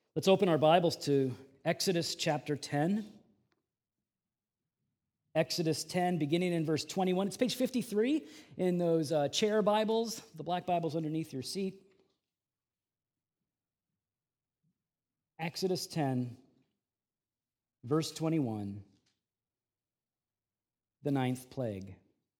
Let's open our Bibles to Exodus chapter 10. Exodus 10, beginning in verse 21. It's page 53 in those chair Bibles, the black Bibles underneath your seat. Exodus 10, verse 21, the ninth plague.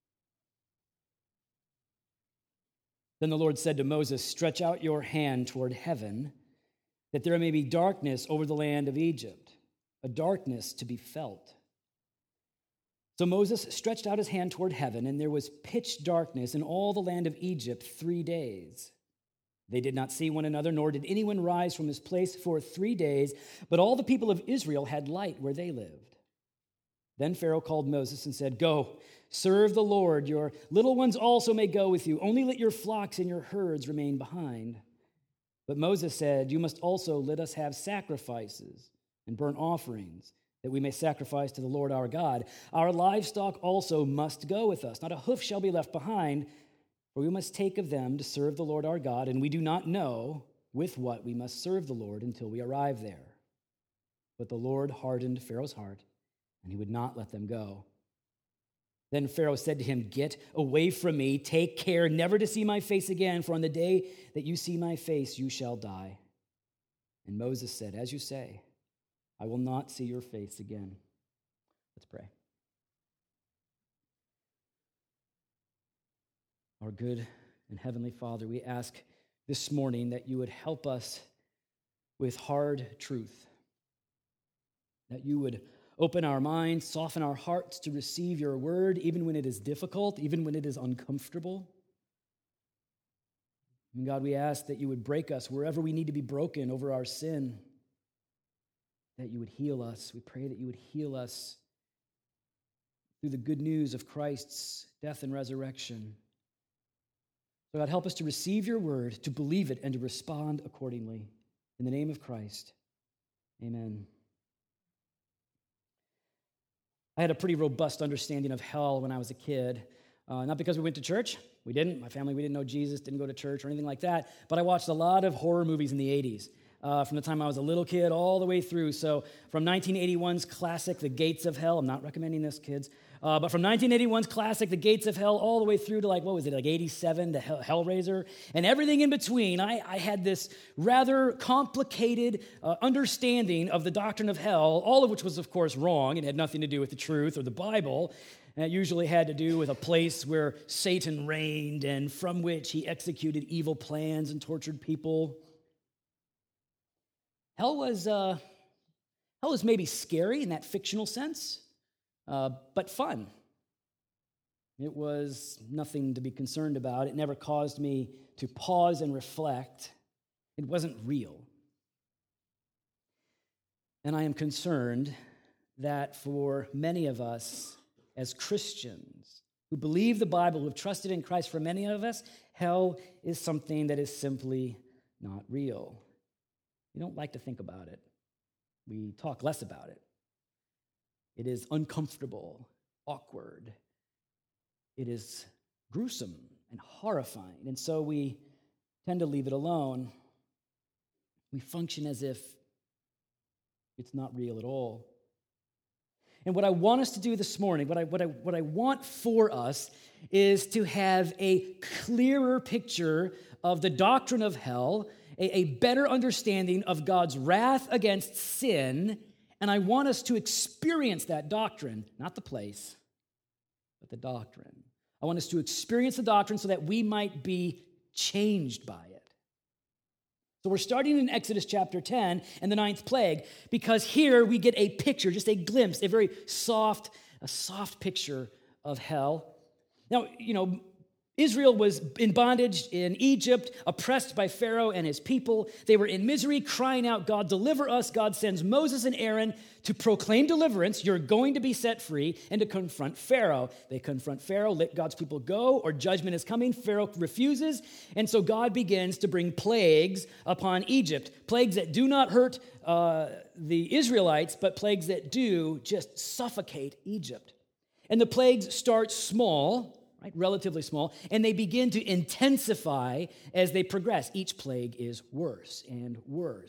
Then the Lord said to Moses, "Stretch out your hand toward heaven, that there may be darkness over the land of Egypt, a darkness to be felt." So Moses stretched out his hand toward heaven, and there was pitch darkness in all the land of Egypt 3 days. They did not see one another, nor did anyone rise from his place for 3 days, but all the people of Israel had light where they lived. Then Pharaoh called Moses and said, "Go, serve the Lord. Your little ones also may go with you. Only let your flocks and your herds remain behind." But Moses said, "You must also let us have sacrifices and burnt offerings, that we may sacrifice to the Lord our God. Our livestock also must go with us. Not a hoof shall be left behind, for we must take of them to serve the Lord our God, and we do not know with what we must serve the Lord until we arrive there." But the Lord hardened Pharaoh's heart, and he would not let them go. Then Pharaoh said to him, "Get away from me. Take care never to see my face again, for on the day that you see my face, you shall die." And Moses said, "As you say, I will not see your face again." Let's pray. Our good and heavenly Father, we ask this morning that you would help us with hard truth, that you would open our minds, soften our hearts to receive your word, even when it is difficult, even when it is uncomfortable. And God, we ask that you would break us wherever we need to be broken over our sin, that you would heal us. We pray that you would heal us through the good news of Christ's death and resurrection. So God, help us to receive your word, to believe it, and to respond accordingly. In the name of Christ, amen. I had a pretty robust understanding of hell when I was a kid. Not because we went to church. We didn't. My family, we didn't know Jesus, didn't go to church or anything like that. But I watched a lot of horror movies in the 80s. From the time I was a little kid all the way through. So from 1981's classic, The Gates of Hell. I'm not recommending this, kids. But from 1981's classic, The Gates of Hell, all the way through to like 87, to Hellraiser, and everything in between, I had this rather complicated understanding of the doctrine of hell, all of which was, of course, wrong. It had nothing to do with the truth or the Bible. And it usually had to do with a place where Satan reigned and from which he executed evil plans and tortured people. Hell was maybe scary in that fictional sense, but fun. It was nothing to be concerned about. It never caused me to pause and reflect. It wasn't real. And I am concerned that for many of us as Christians who believe the Bible, who have trusted in Christ, for many of us, hell is something that is simply not real. We don't like to think about it. We talk less about it. It is uncomfortable, awkward. It is gruesome and horrifying. And so we tend to leave it alone. We function as if it's not real at all. And what I want us to do this morning, what I want for us, is to have a clearer picture of the doctrine of hell, a better understanding of God's wrath against sin, and I want us to experience that doctrine, not the place, but the doctrine. I want us to experience the doctrine so that we might be changed by it. So we're starting in Exodus chapter 10 and the ninth plague, because here we get a picture, just a glimpse, a very soft picture of hell. Now, Israel was in bondage in Egypt, oppressed by Pharaoh and his people. They were in misery, crying out, "God, deliver us." God sends Moses and Aaron to proclaim deliverance. You're going to be set free, and to confront Pharaoh. They confront Pharaoh, let God's people go, or judgment is coming. Pharaoh refuses, and so God begins to bring plagues upon Egypt. Plagues that do not hurt the Israelites, but plagues that do just suffocate Egypt. And the plagues start small, right, relatively small, and they begin to intensify as they progress. Each plague is worse and worse.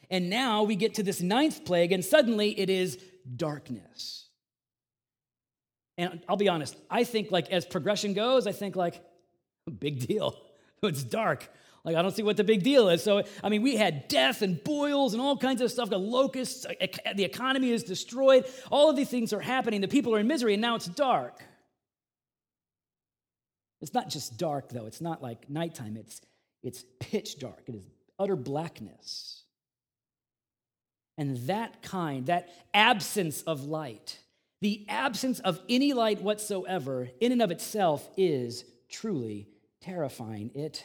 And now we get to this ninth plague, and suddenly it is darkness. And I'll be honest, I think like as progression goes, I think like, big deal. It's dark. Like, I don't see what the big deal is. So, I mean, we had death and boils and all kinds of stuff, the locusts, the economy is destroyed. All of these things are happening. The people are in misery, and now it's dark. It's not just dark, though. It's not like nighttime. It's pitch dark. It is utter blackness. And that absence of light, the absence of any light whatsoever, in and of itself is truly terrifying. It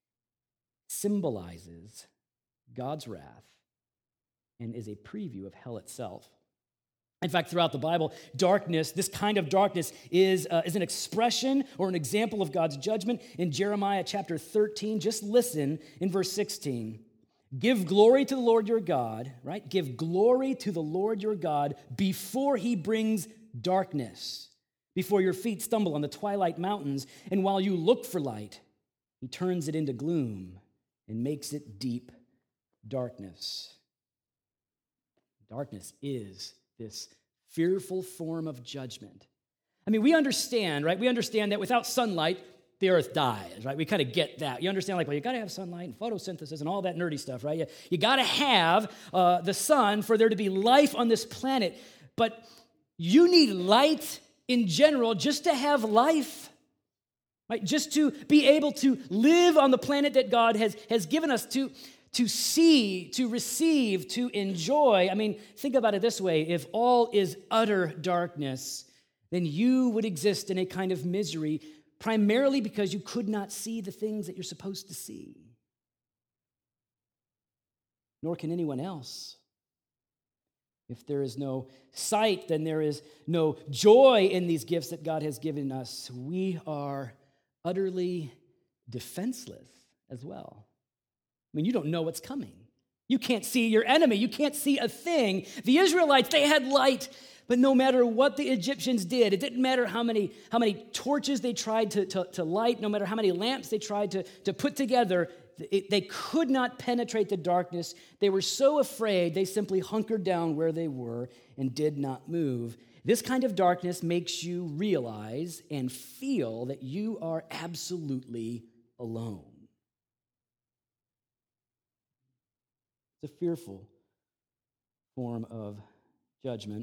symbolizes God's wrath and is a preview of hell itself. In fact, throughout the Bible, darkness, this kind of darkness is an expression or an example of God's judgment. In Jeremiah chapter 13, just listen in verse 16. Give glory to the Lord your God, right? Give glory to the Lord your God before he brings darkness, before your feet stumble on the twilight mountains, and while you look for light, he turns it into gloom and makes it deep darkness. Darkness is this fearful form of judgment. I mean, we understand, right? We understand that without sunlight, the earth dies, right? We kind of get that. You understand, like, well, you got to have sunlight and photosynthesis and all that nerdy stuff, right? You got to have the sun for there to be life on this planet. But you need light in general just to have life. Right? Just to be able to live on the planet that God has given us to see, to receive, to enjoy. I mean, think about it this way. If all is utter darkness, then you would exist in a kind of misery, primarily because you could not see the things that you're supposed to see. Nor can anyone else. If there is no sight, then there is no joy in these gifts that God has given us. We are utterly defenseless as well. I mean, you don't know what's coming. You can't see your enemy. You can't see a thing. The Israelites, they had light, but no matter what the Egyptians did, it didn't matter how many torches they tried to light, no matter how many lamps they tried to put together, they could not penetrate the darkness. They were so afraid, they simply hunkered down where they were and did not move. This kind of darkness makes you realize and feel that you are absolutely alone. It's a fearful form of judgment.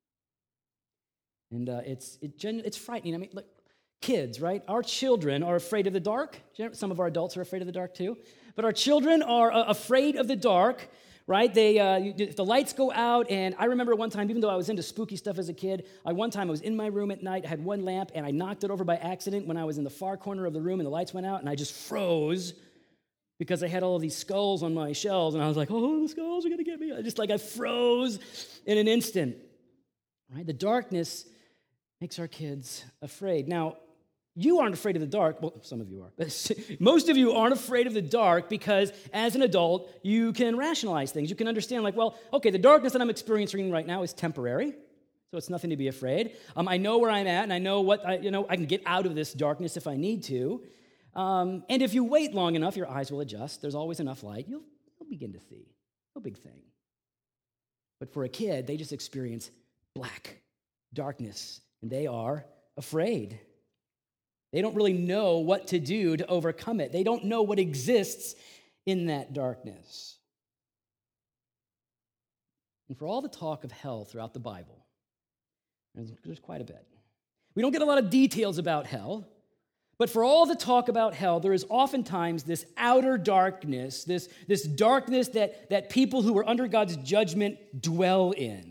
And it's frightening. I mean, look, kids, right? Our children are afraid of the dark. Some of our adults are afraid of the dark too. But our children are afraid of the dark. Right? If the lights go out, and I remember one time, even though I was into spooky stuff as a kid, I was in my room at night, I had one lamp, and I knocked it over by accident when I was in the far corner of the room, and the lights went out, and I just froze because I had all of these skulls on my shelves, and I was like, oh, the skulls are going to get me. I froze in an instant. Right? The darkness makes our kids afraid. Now, you aren't afraid of the dark. Well, some of you are. Most of you aren't afraid of the dark because as an adult, you can rationalize things. You can understand, like, well, okay, the darkness that I'm experiencing right now is temporary, so it's nothing to be afraid. I know where I'm at, and I know I can get out of this darkness if I need to. And if you wait long enough, your eyes will adjust. There's always enough light. You'll begin to see. No big thing. But for a kid, they just experience black darkness, and they are afraid. They don't really know what to do to overcome it. They don't know what exists in that darkness. And for all the talk of hell throughout the Bible, there's quite a bit. We don't get a lot of details about hell, but for all the talk about hell, there is oftentimes this outer darkness, this darkness that people who are under God's judgment dwell in.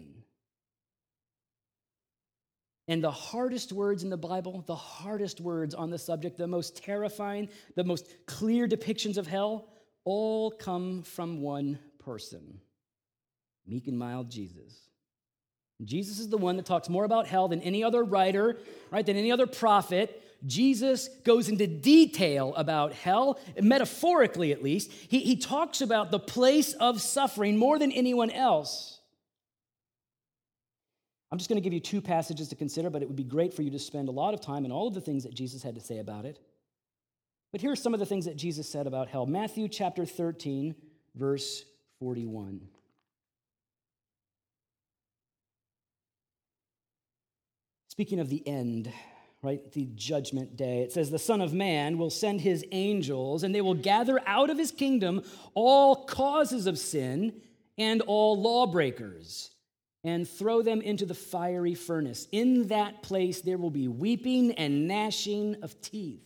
And the hardest words in the Bible, the hardest words on the subject, the most terrifying, the most clear depictions of hell, all come from one person, meek and mild Jesus. Jesus is the one that talks more about hell than any other writer, right, than any other prophet. Jesus goes into detail about hell, metaphorically at least. He talks about the place of suffering more than anyone else. I'm just going to give you two passages to consider, but it would be great for you to spend a lot of time in all of the things that Jesus had to say about it. But here are some of the things that Jesus said about hell. Matthew chapter 13, verse 41. Speaking of the end, right, the judgment day, it says, the Son of Man will send his angels, and they will gather out of his kingdom all causes of sin and all lawbreakers, and throw them into the fiery furnace. In that place there will be weeping and gnashing of teeth.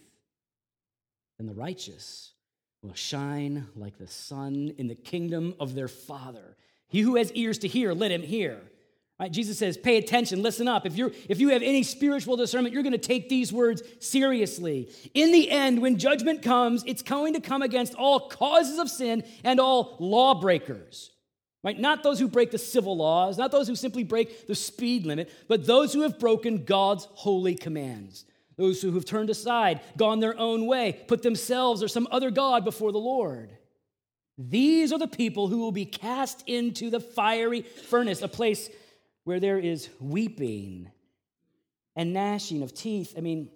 And the righteous will shine like the sun in the kingdom of their Father. He who has ears to hear, let him hear. Right? Jesus says, pay attention, listen up. If you have any spiritual discernment, you're going to take these words seriously. In the end, when judgment comes, it's going to come against all causes of sin and all lawbreakers. Right? Not those who break the civil laws, not those who simply break the speed limit, but those who have broken God's holy commands. Those who have turned aside, gone their own way, put themselves or some other god before the Lord. These are the people who will be cast into the fiery furnace, a place where there is weeping and gnashing of teeth. I mean,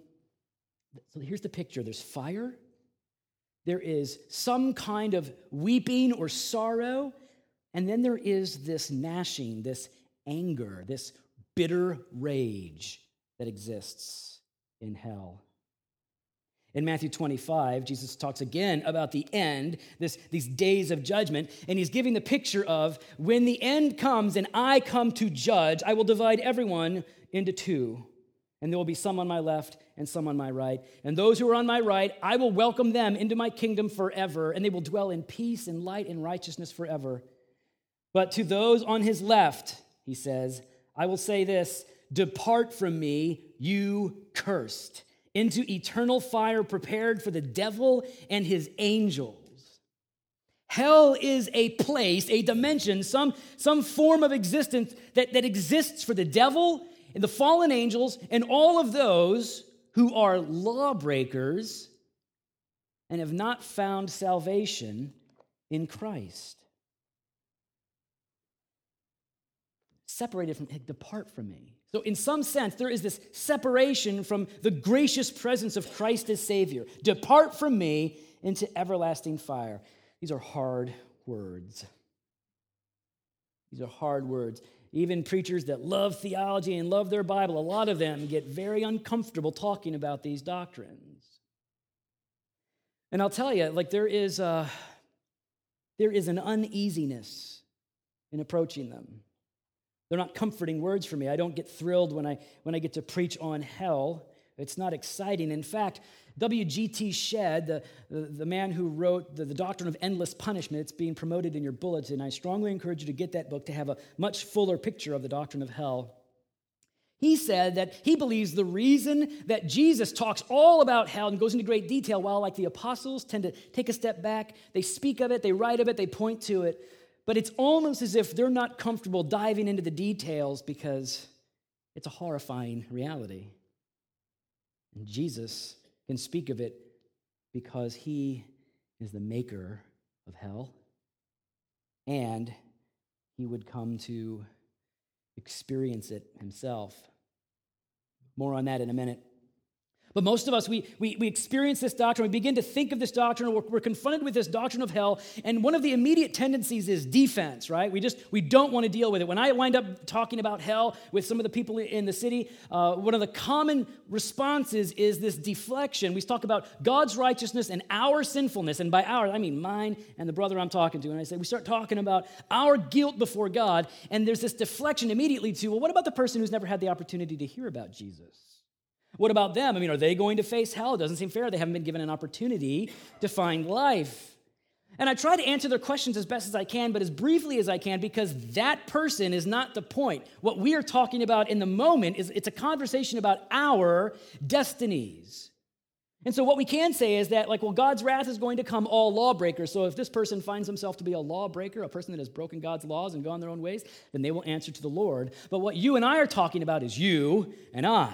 so here's the picture. There's fire. There is some kind of weeping or sorrow. And then there is this gnashing, this anger, this bitter rage that exists in hell. In Matthew 25, Jesus talks again about the end, these days of judgment, and he's giving the picture of when the end comes and I come to judge, I will divide everyone into two, and there will be some on my left and some on my right. And those who are on my right, I will welcome them into my kingdom forever, and they will dwell in peace and light and righteousness forever. But to those on his left, he says, I will say this, depart from me, you cursed, into eternal fire prepared for the devil and his angels. Hell is a place, a dimension, some form of existence that exists for the devil and the fallen angels and all of those who are lawbreakers and have not found salvation in Christ. Separated from, depart from me. So in some sense, there is this separation from the gracious presence of Christ as Savior. Depart from me into everlasting fire. These are hard words. These are hard words. Even preachers that love theology and love their Bible, a lot of them get very uncomfortable talking about these doctrines. And I'll tell you, like there is an uneasiness in approaching them. They're not comforting words for me. I don't get thrilled when I get to preach on hell. It's not exciting. In fact, W.G.T. Shedd, the man who wrote the Doctrine of Endless Punishment, it's being promoted in your bulletin. I strongly encourage you to get that book to have a much fuller picture of the doctrine of hell. He said that he believes the reason that Jesus talks all about hell and goes into great detail, while like the apostles tend to take a step back, they speak of it, they write of it, they point to it, but it's almost as if they're not comfortable diving into the details because it's a horrifying reality. And Jesus can speak of it because he is the maker of hell, and he would come to experience it himself. More on that in a minute. But most of us, we experience this doctrine, we begin to think of this doctrine, we're confronted with this doctrine of hell, and one of the immediate tendencies is defense, right? We don't want to deal with it. When I wind up talking about hell with some of the people in the city, one of the common responses is this deflection. We talk about God's righteousness and our sinfulness, and by our, I mean mine and the brother I'm talking to, and I say, we start talking about our guilt before God, and there's this deflection immediately to, well, what about the person who's never had the opportunity to hear about Jesus? What about them? I mean, are they going to face hell? It doesn't seem fair. They haven't been given an opportunity to find life. And I try to answer their questions as best as I can, but as briefly as I can, because that person is not the point. What we are talking about in the moment is it's a conversation about our destinies. And so what we can say is that, like, well, God's wrath is going to come all lawbreakers. So if this person finds himself to be a lawbreaker, a person that has broken God's laws and gone their own ways, then they will answer to the Lord. But what you and I are talking about is you and I.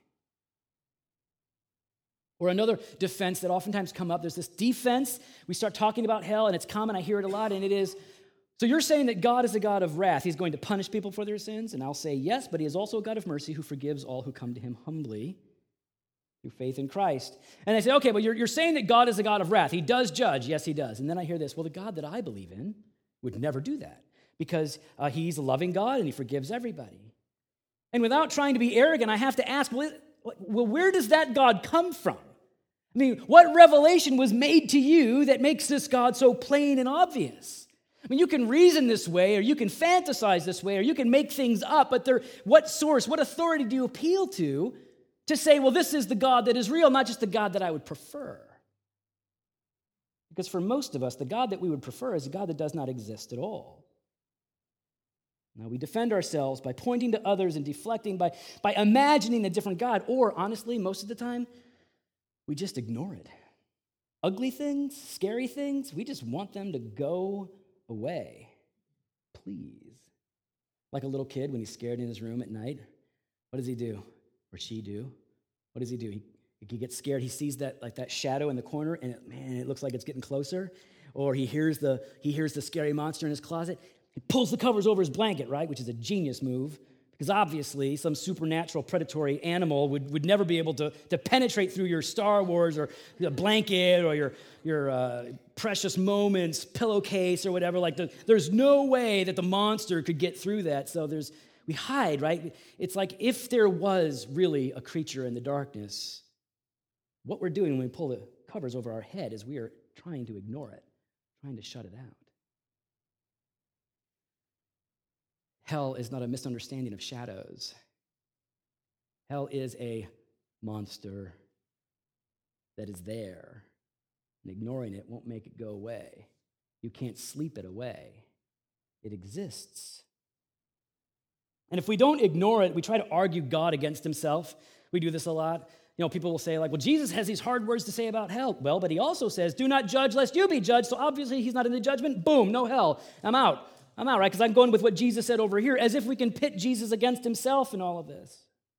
Or another defense that oftentimes come up, there's this defense. We start talking about hell, and it's common. I hear it a lot, and it is, so you're saying that God is a God of wrath. He's going to punish people for their sins? And I'll say yes, but he is also a God of mercy who forgives all who come to him humbly through faith in Christ. And I say, okay, well, you're saying that God is a God of wrath. He does judge. Yes, he does. And then I hear this, well, the God that I believe in, would never do that because he's a loving God and he forgives everybody. And without trying to be arrogant, I have to ask, well, where does that God come from? I mean, what revelation was made to you that makes this God so plain and obvious? I mean, you can reason this way, or you can fantasize this way, or you can make things up, but what source, what authority do you appeal to say, well, this is the God that is real, not just the God that I would prefer? Because for most of us, the God that we would prefer is a God that does not exist at all. Now, we defend ourselves by pointing to others and deflecting, by imagining a different God, or honestly, most of the time, we just ignore it. Ugly things, scary things, we just want them to go away. Please. Like a little kid when he's scared in his room at night, what does he do? Or she do? What does he do? He gets scared. He sees that shadow in the corner, and it looks like it's getting closer. Or he hears the scary monster in his closet. He pulls the covers over his blanket, right? Which is a genius move, because obviously some supernatural predatory animal would never be able to penetrate through your Star Wars or your blanket or your precious moments pillowcase or whatever. There's no way that the monster could get through that. So we hide, right? It's like if there was really a creature in the darkness, what we're doing when we pull the covers over our head is we are trying to ignore it, trying to shut it out. Hell is not a misunderstanding of shadows. Hell is a monster that is there, and ignoring it won't make it go away. You can't sleep it away. It exists. And if we don't ignore it, we try to argue God against himself. We do this a lot. People will say, well, Jesus has these hard words to say about hell. Well, but he also says, do not judge lest you be judged. So obviously he's not in the judgment. Boom, no hell. I'm out, right? Because I'm going with what Jesus said over here, as if we can pit Jesus against himself in all of this.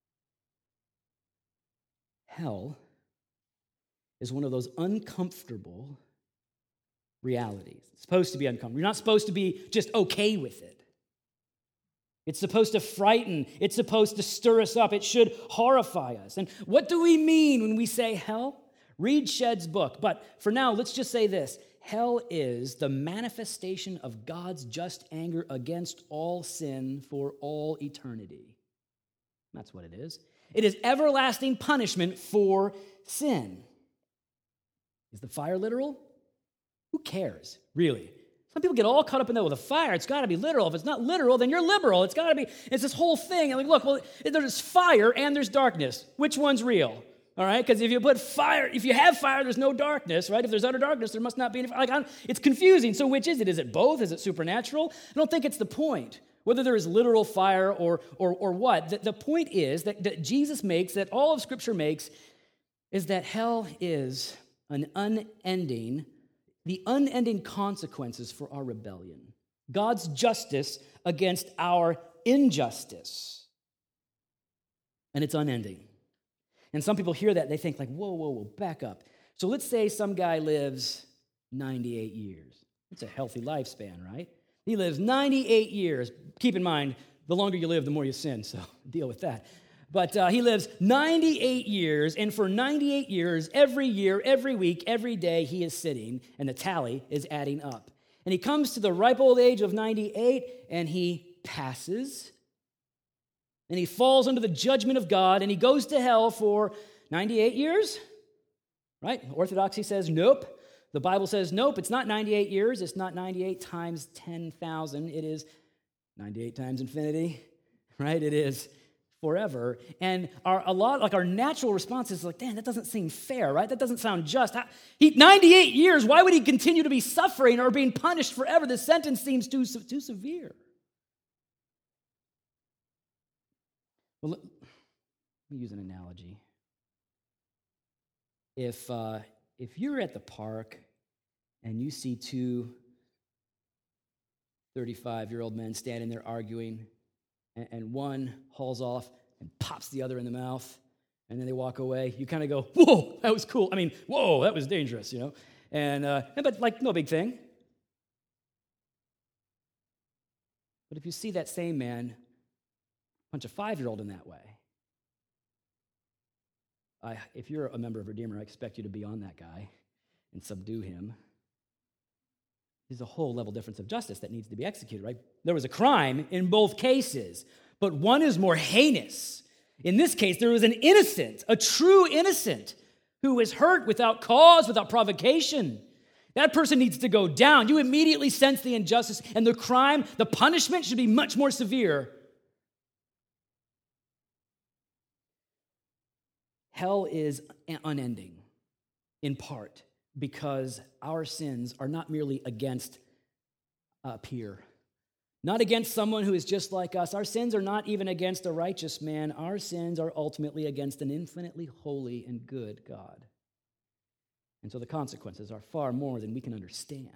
Hell is one of those uncomfortable realities. It's supposed to be uncomfortable. You're not supposed to be just okay with it. It's supposed to frighten. It's supposed to stir us up. It should horrify us. And what do we mean when we say hell? Read Shedd's book. But for now, let's just say this. Hell is the manifestation of God's just anger against all sin for all eternity. That's what it is. It is everlasting punishment for sin. Is the fire literal? Who cares, really? Some people get all caught up in that. Well, the fire, it's got to be literal. If it's not literal, then you're liberal. It's this whole thing. And there's fire and there's darkness. Which one's real? All right? Because if you have fire, there's no darkness, right? If there's utter darkness, there must not be any. It's confusing. So which is it? Is it both? Is it supernatural? I don't think it's the point. Whether there is literal fire or what. The point is that Jesus makes, that all of Scripture makes, is that hell is the unending consequences for our rebellion. God's justice against our injustice. And it's unending. And some people hear that and they think whoa, back up. So let's say some guy lives 98 years. It's a healthy lifespan, right? He lives 98 years. Keep in mind, the longer you live, the more you sin, so deal with that. But he lives 98 years, and for 98 years, every week, every day, he is sitting, and the tally is adding up. And he comes to the ripe old age of 98, and he passes, and he falls under the judgment of God, and he goes to hell for 98 years, right? Orthodoxy says nope. The Bible says nope, it's not 98 years. It's not 98 times 10,000. It is 98 times infinity, right? It is forever. And our natural response is damn, that doesn't seem fair, right? That doesn't sound just. 98 years, why would he continue to be suffering or being punished forever? The sentence seems too severe. Well, let me use an analogy. If you're at the park and you see two 35-year-old men standing there arguing, and one hauls off and pops the other in the mouth, and then they walk away, you kind of go, whoa, that was cool. Whoa, that was dangerous, but no big thing. But if you see that same man punch a 5-year-old in that way, if you're a member of Redeemer, I expect you to be on that guy and subdue him. There's a whole level difference of justice that needs to be executed, right? There was a crime in both cases, but one is more heinous. In this case, there was an innocent, a true innocent, who was hurt without cause, without provocation. That person needs to go down. You immediately sense the injustice, and the crime, the punishment should be much more severe. Hell is unending, in part, because our sins are not merely against a peer, not against someone who is just like us. Our sins are not even against a righteous man. Our sins are ultimately against an infinitely holy and good God. And so the consequences are far more than we can understand.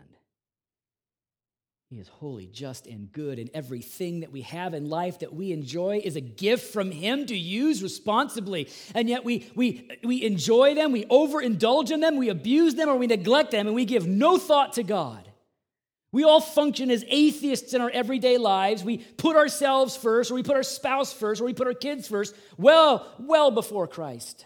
He is holy, just, and good, and everything that we have in life that we enjoy is a gift from Him to use responsibly. And yet we enjoy them, we overindulge in them, we abuse them, or we neglect them, and we give no thought to God. We all function as atheists in our everyday lives. We put ourselves first, or we put our spouse first, or we put our kids first, well before Christ.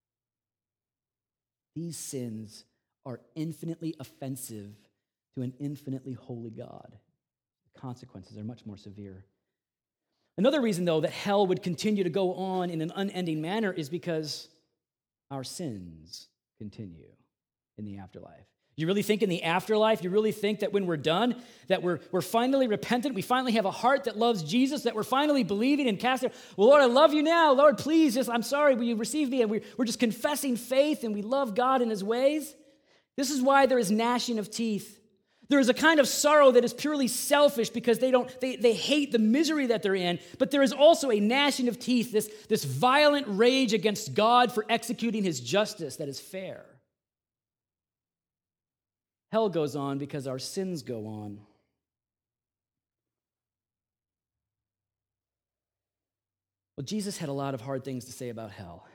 These sins are infinitely offensive to an infinitely holy God. The consequences are much more severe. Another reason, though, that hell would continue to go on in an unending manner is because our sins continue in the afterlife. You really think in the afterlife, you really think that when we're done, that we're finally repentant, we finally have a heart that loves Jesus, that we're finally believing and casting, well, Lord, I love you now. Lord, please, I'm sorry, will you receive me? And we're just confessing faith and we love God and His ways. This is why there is gnashing of teeth. There is a kind of sorrow that is purely selfish because they hate the misery that they're in, but there is also a gnashing of teeth, this violent rage against God for executing His justice that is fair. Hell goes on because our sins go on. Well, Jesus had a lot of hard things to say about hell,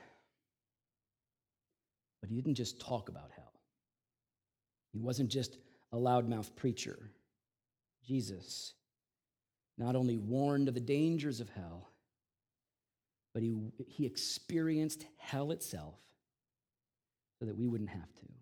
but He didn't just talk about hell. He wasn't just a loudmouth preacher. Jesus not only warned of the dangers of hell, but he experienced hell itself so that we wouldn't have to.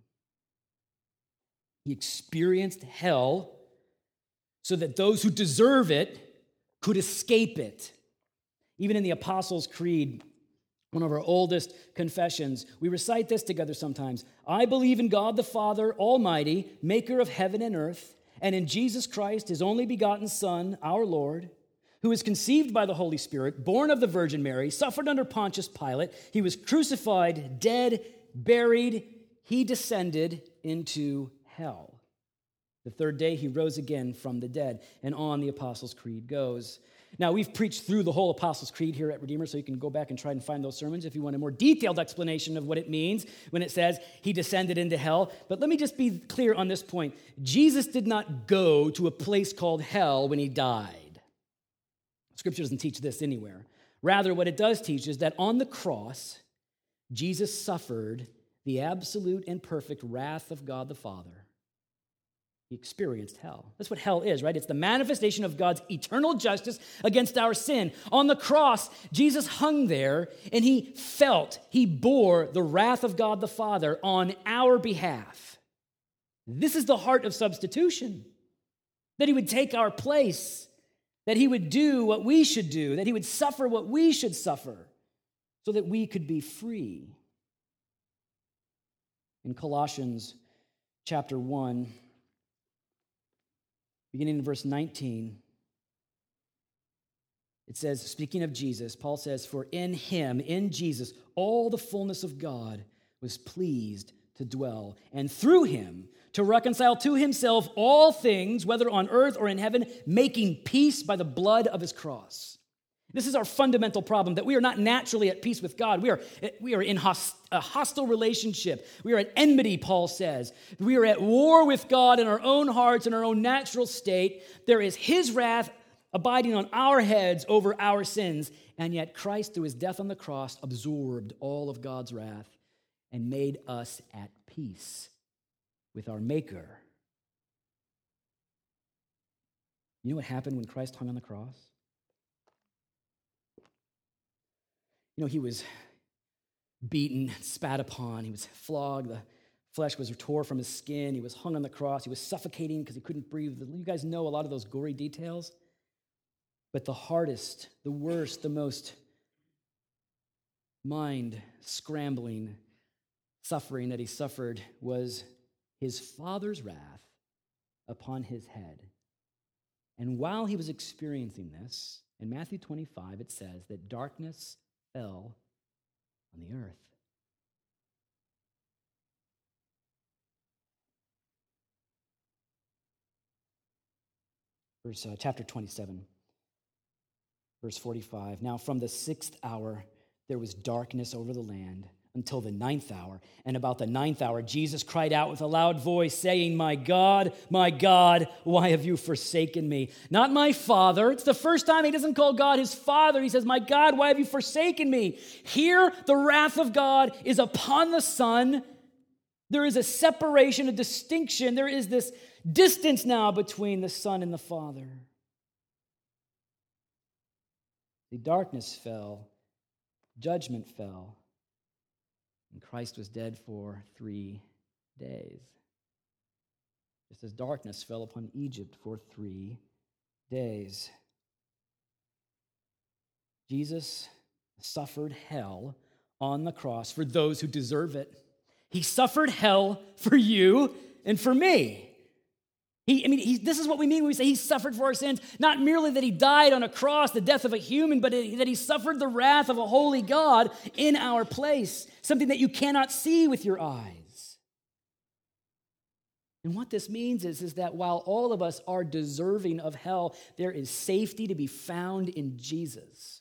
He experienced hell so that those who deserve it could escape it. Even in the Apostles' Creed, one of our oldest confessions, we recite this together sometimes. I believe in God the Father Almighty, maker of heaven and earth, and in Jesus Christ, His only begotten Son, our Lord, who was conceived by the Holy Spirit, born of the Virgin Mary, suffered under Pontius Pilate. He was crucified, dead, buried. He descended into hell. The third day, He rose again from the dead. And on the Apostles' Creed goes. Now, we've preached through the whole Apostles' Creed here at Redeemer, so you can go back and try and find those sermons if you want a more detailed explanation of what it means when it says He descended into hell. But let me just be clear on this point. Jesus did not go to a place called hell when He died. Scripture doesn't teach this anywhere. Rather, what it does teach is that on the cross, Jesus suffered the absolute and perfect wrath of God the Father. He experienced hell. That's what hell is, right? It's the manifestation of God's eternal justice against our sin. On the cross, Jesus hung there and He bore the wrath of God the Father on our behalf. This is the heart of substitution, that He would take our place, that He would do what we should do, that He would suffer what we should suffer, so that we could be free. In Colossians chapter 1, beginning in verse 19, it says, speaking of Jesus, Paul says, for in Him, in Jesus, all the fullness of God was pleased to dwell, and through Him to reconcile to Himself all things, whether on earth or in heaven, making peace by the blood of His cross. This is our fundamental problem, that we are not naturally at peace with God. We are in a hostile relationship. We are at enmity, Paul says. We are at war with God in our own hearts, in our own natural state. There is His wrath abiding on our heads over our sins, and yet Christ, through His death on the cross, absorbed all of God's wrath and made us at peace with our Maker. You know what happened when Christ hung on the cross? You know, He was beaten, spat upon, He was flogged, the Flesh was tore from his skin. He was hung on the cross. He was suffocating because he couldn't breathe. You guys know a lot of those gory details. But the hardest, the worst, the most mind-scrambling suffering that he suffered was his Father's wrath upon his head. And while he was experiencing this, in Matthew 25, it says that darkness fell on the earth. Chapter 27, verse 45. Now from the 6th hour, there was darkness over the land until the 9th hour. And about the 9th hour, Jesus cried out with a loud voice, saying, my God, why have you forsaken me? Not my Father. It's the first time he doesn't call God his Father. He says, my God, why have you forsaken me? Here, the wrath of God is upon the Son. There is a separation, a distinction. There is this distance now between the Son and the Father. The darkness fell, judgment fell, and Christ was dead for 3 days. Just as darkness fell upon Egypt for 3 days. Jesus suffered hell on the cross for those who deserve it. He suffered hell for you and for me. This is what we mean when we say he suffered for our sins. Not merely that he died on a cross, the death of a human, but that he suffered the wrath of a holy God in our place. Something that you cannot see with your eyes. And what this means is that while all of us are deserving of hell, there is safety to be found in Jesus.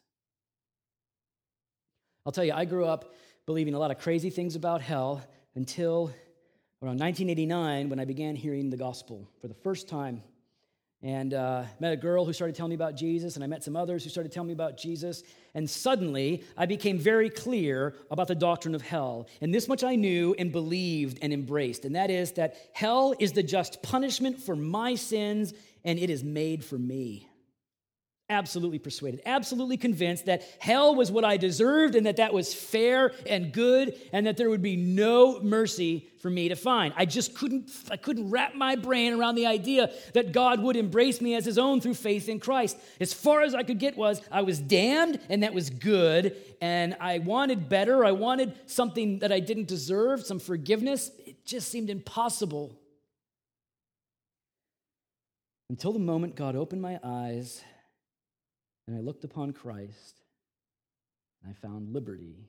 I'll tell you, I grew up believing a lot of crazy things about hell until around 1989, when I began hearing the gospel for the first time, and met a girl who started telling me about Jesus, and I met some others who started telling me about Jesus, and suddenly I became very clear about the doctrine of hell. And this much I knew and believed and embraced, and that is that hell is the just punishment for my sins, and it is made for me. Absolutely persuaded, absolutely convinced that hell was what I deserved and that was fair and good and that there would be no mercy for me to find. I couldn't wrap my brain around the idea that God would embrace me as his own through faith in Christ. As far as I could get was I was damned and that was good, and I wanted better. I wanted something that I didn't deserve, some forgiveness. It just seemed impossible. Until the moment God opened my eyes and I looked upon Christ, and I found liberty.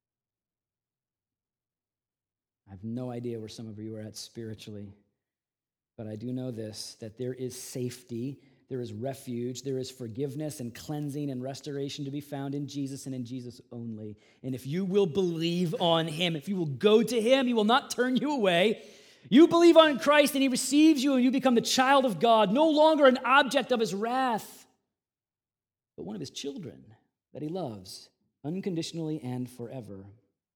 I have no idea where some of you are at spiritually, but I do know this, that there is safety, there is refuge, there is forgiveness and cleansing and restoration to be found in Jesus and in Jesus only. And if you will believe on him, if you will go to him, he will not turn you away. You believe on Christ and he receives you and you become the child of God, no longer an object of his wrath, but one of his children that he loves unconditionally and forever.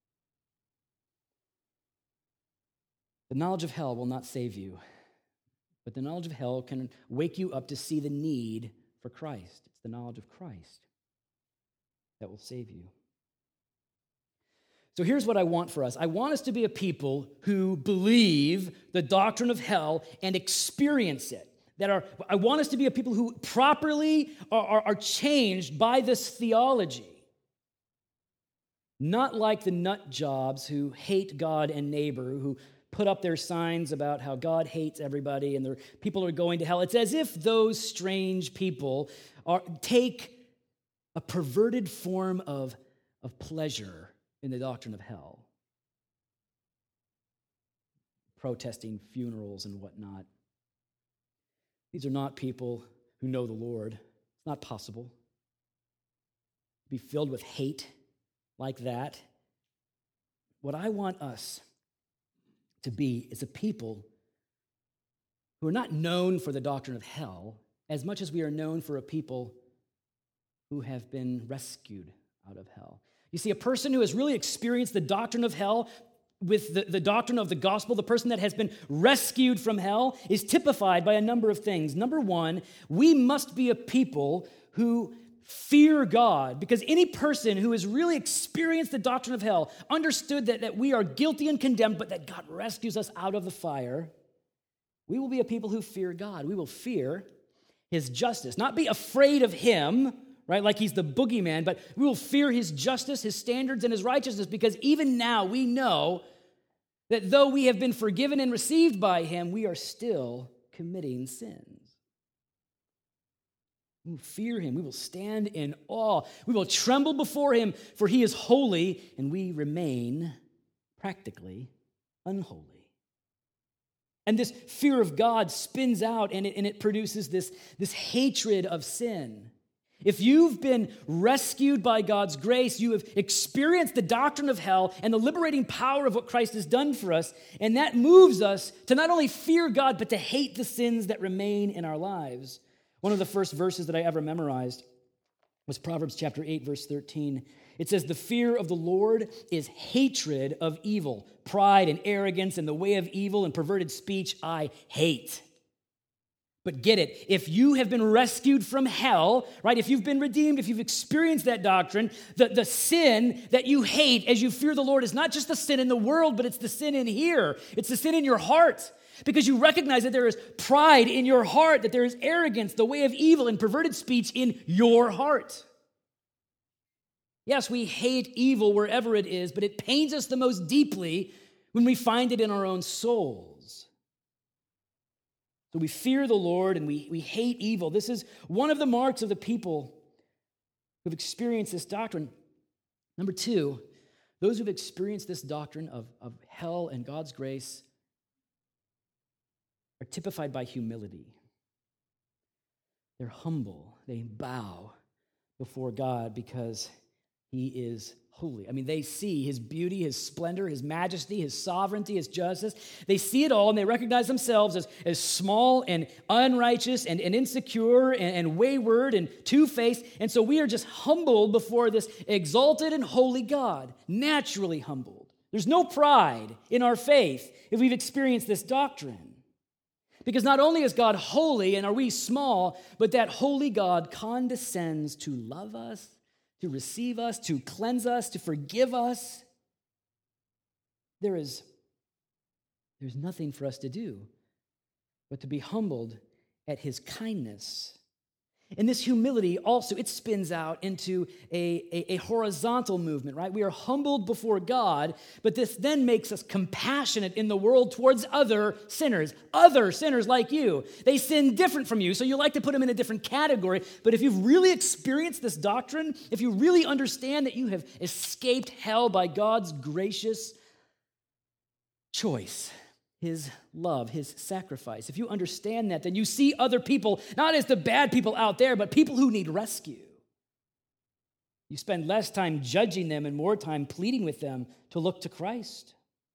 The knowledge of hell will not save you, but the knowledge of hell can wake you up to see the need for Christ. It's the knowledge of Christ that will save you. So here's what I want for us. I want us to be a people who believe the doctrine of hell and experience it. I want us to be a people who properly are changed by this theology. Not like the nut jobs who hate God and neighbor, who put up their signs about how God hates everybody and people are going to hell. It's as if those strange people take a perverted form of pleasure in the doctrine of hell. Protesting funerals and whatnot. These are not people who know the Lord. It's not possible to be filled with hate like that. What I want us to be is a people who are not known for the doctrine of hell as much as we are known for a people who have been rescued out of hell. You see, a person who has really experienced the doctrine of hell with the doctrine of the gospel, the person that has been rescued from hell, is typified by a number of things. Number one, we must be a people who fear God, because any person who has really experienced the doctrine of hell understood that we are guilty and condemned, but that God rescues us out of the fire, we will be a people who fear God. We will fear his justice, not be afraid of him, right, like he's the boogeyman, but we will fear his justice, his standards, and his righteousness, because even now we know that though we have been forgiven and received by him, we are still committing sins. We will fear him. We will stand in awe. We will tremble before him, for he is holy, and we remain practically unholy. And this fear of God spins out, and it produces this hatred of sin. If you've been rescued by God's grace, you have experienced the doctrine of hell and the liberating power of what Christ has done for us, and that moves us to not only fear God, but to hate the sins that remain in our lives. One of the first verses that I ever memorized was Proverbs chapter 8, verse 13. It says, "The fear of the Lord is hatred of evil. Pride and arrogance and the way of evil and perverted speech I hate." But get it, if you have been rescued from hell, right, if you've been redeemed, if you've experienced that doctrine, the sin that you hate as you fear the Lord is not just the sin in the world, but it's the sin in here. It's the sin in your heart. Because you recognize that there is pride in your heart, that there is arrogance, the way of evil, and perverted speech in your heart. Yes, we hate evil wherever it is, but it pains us the most deeply when we find it in our own souls. So we fear the Lord and we hate evil. This is one of the marks of the people who've experienced this doctrine. Number two, those who've experienced this doctrine of hell and God's grace are typified by humility. They're humble. They bow before God because he is holy. I mean, they see his beauty, his splendor, his majesty, his sovereignty, his justice. They see it all, and they recognize themselves as small and unrighteous and insecure and wayward and two-faced. And so we are just humbled before this exalted and holy God, naturally humbled. There's no pride in our faith if we've experienced this doctrine. Because not only is God holy and are we small, but that holy God condescends to love us, to receive us, to cleanse us, to forgive us. There's nothing for us to do but to be humbled at his kindness. And this humility also, it spins out into a horizontal movement, right? We are humbled before God, but this then makes us compassionate in the world towards other sinners like you. They sin different from you, so you like to put them in a different category. But if you've really experienced this doctrine, if you really understand that you have escaped hell by God's gracious choice, his love, his sacrifice. If you understand that, then you see other people, not as the bad people out there, but people who need rescue. You spend less time judging them and more time pleading with them to look to Christ.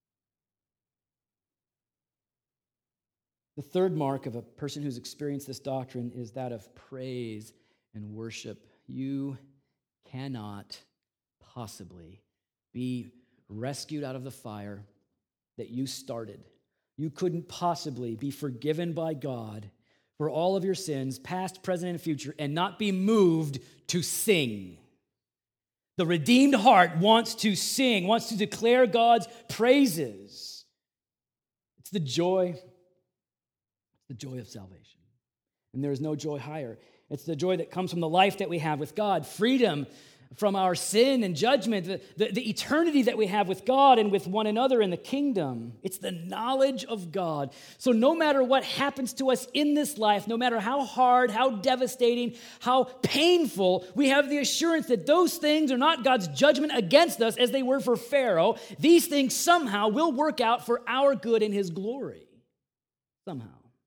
The third mark of a person who's experienced this doctrine is that of praise and worship. You cannot possibly be rescued out of the fire that you started. You couldn't possibly be forgiven by God for all of your sins, past, present, and future, and not be moved to sing. The redeemed heart wants to sing, wants to declare God's praises. It's the joy of salvation. And there is no joy higher. It's the joy that comes from the life that we have with God, freedom from our sin and judgment, the eternity that we have with God and with one another in the kingdom. It's the knowledge of God. So no matter what happens to us in this life, no matter how hard, how devastating, how painful, we have the assurance that those things are not God's judgment against us as they were for Pharaoh. These things somehow will work out for our good and his glory. Somehow.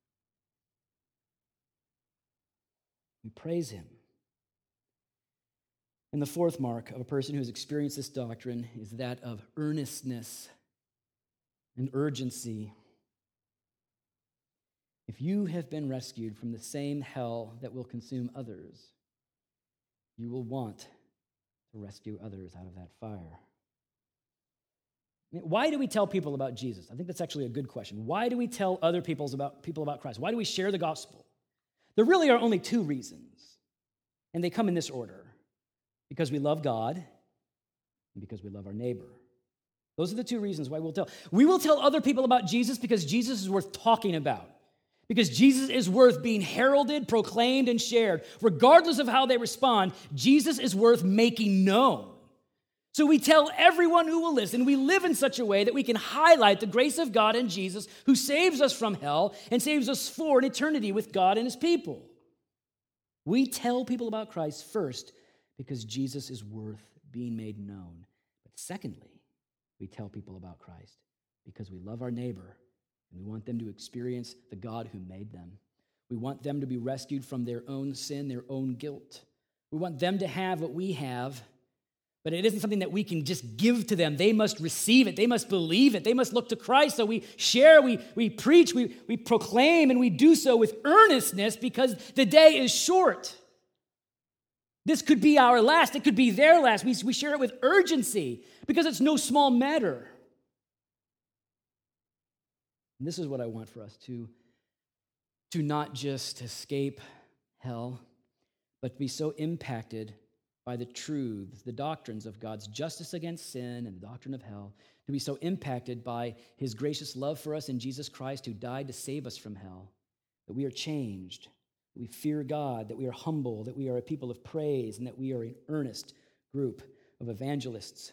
We praise him. And the fourth mark of a person who has experienced this doctrine is that of earnestness and urgency. If you have been rescued from the same hell that will consume others, you will want to rescue others out of that fire. Why do we tell people about Jesus? I think that's actually a good question. Why do we tell other people about Christ? Why do we share the gospel? There really are only two reasons. And they come in this order: because we love God and because we love our neighbor. Those are the two reasons why we'll tell. We will tell other people about Jesus because Jesus is worth talking about, because Jesus is worth being heralded, proclaimed, and shared. Regardless of how they respond, Jesus is worth making known. So we tell everyone who will listen. We live in such a way that we can highlight the grace of God and Jesus, who saves us from hell and saves us for an eternity with God and his people. We tell people about Christ first because Jesus is worth being made known. But secondly, we tell people about Christ because we love our neighbor and we want them to experience the God who made them. We want them to be rescued from their own sin, their own guilt. We want them to have what we have, but it isn't something that we can just give to them. They must receive it. They must believe it. They must look to Christ. So we share, we preach, we proclaim, and we do so with earnestness because the day is short. This could be our last. It could be their last. We share it with urgency because it's no small matter. And this is what I want for us to not just escape hell, but be so impacted by the truths, the doctrines of God's justice against sin and the doctrine of hell, to be so impacted by his gracious love for us in Jesus Christ, who died to save us from hell, that we are changed, that we fear God, that we are humble, that we are a people of praise, and that we are an earnest group of evangelists.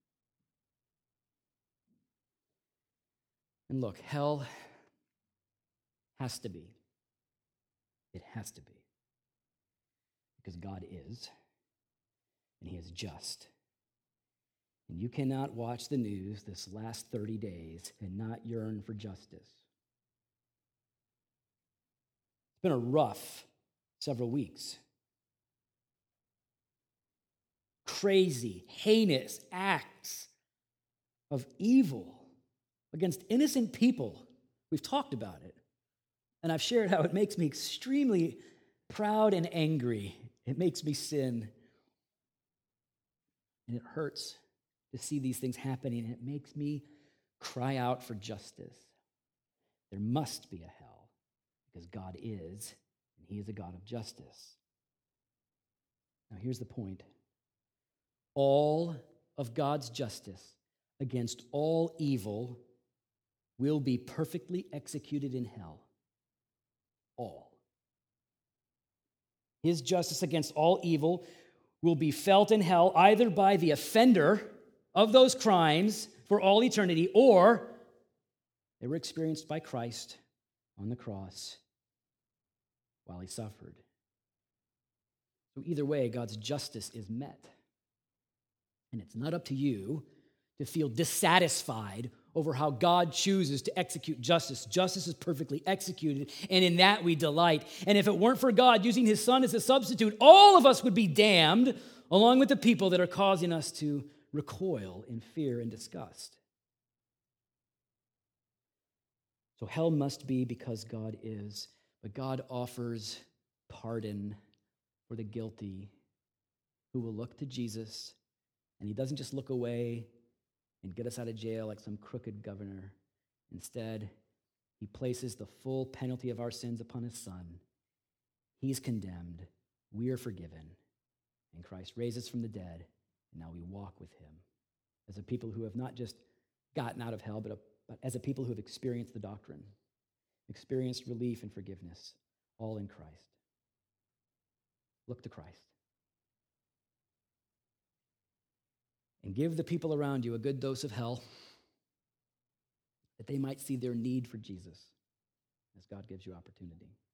And look, hell has to be. It has to be. Because God is, and he is just. And you cannot watch the news this last 30 days and not yearn for justice. It's been a rough several weeks. Crazy, heinous acts of evil against innocent people. We've talked about it. And I've shared how it makes me extremely proud and angry. It makes me sin. And it hurts to see these things happening. And it makes me cry out for justice. There must be a hell because God is, and he is a God of justice. Now here's the point. All of God's justice against all evil will be perfectly executed in hell. All. His justice against all evil will be felt in hell either by the offender of those crimes for all eternity, or they were experienced by Christ on the cross while he suffered. So either way, God's justice is met. And it's not up to you to feel dissatisfied over how God chooses to execute justice. Justice is perfectly executed, and in that we delight. And if it weren't for God using his son as a substitute, all of us would be damned, along with the people that are causing us to recoil in fear and disgust. So hell must be because God is, but God offers pardon for the guilty who will look to Jesus, and he doesn't just look away and get us out of jail like some crooked governor. Instead, he places the full penalty of our sins upon his son. He's condemned. We are forgiven. And Christ raises from the dead, and now we walk with him as a people who have not just gotten out of hell, but as a people who have experienced the doctrine, experienced relief and forgiveness, all in Christ. Look to Christ. And give the people around you a good dose of hell that they might see their need for Jesus as God gives you opportunity.